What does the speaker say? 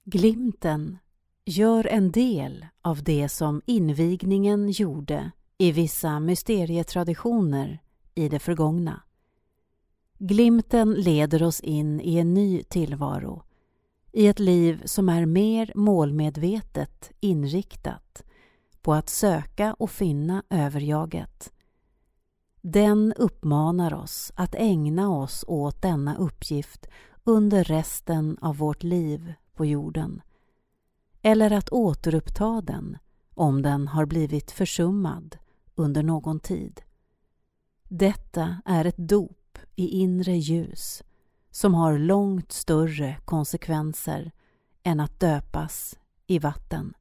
Glimten gör en del av det som invigningen gjorde i vissa mysterietraditioner i det förgångna. Glimten leder oss in i en ny tillvaro, i ett liv som är mer målmedvetet inriktat på att söka och finna överjaget. Den uppmanar oss att ägna oss åt denna uppgift under resten av vårt liv på jorden, eller att återuppta den om den har blivit försummad under någon tid. Detta är ett dop i inre ljus som har långt större konsekvenser än att döpas i vatten.